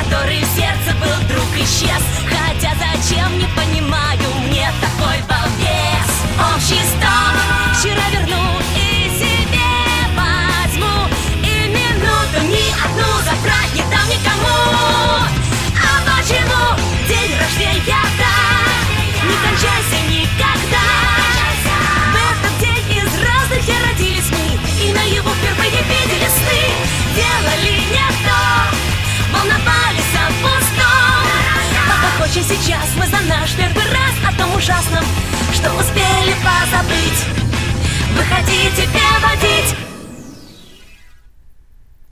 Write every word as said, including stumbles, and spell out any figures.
который в сердце был, вдруг исчез. Хотя зачем, не понимаю, мне такой балбес. Общий стол вчера верну и себе возьму, и минуту ни одну забрать не дам никому. А почему день рождения так не кончайся никогда? В этот день из разных я родились мы, и наяву впервые видели сны. Делали не то, волновались о пустом. Как очень сейчас мы за наш первый раз о том ужасном, что успели позабыть. Выходите, певать.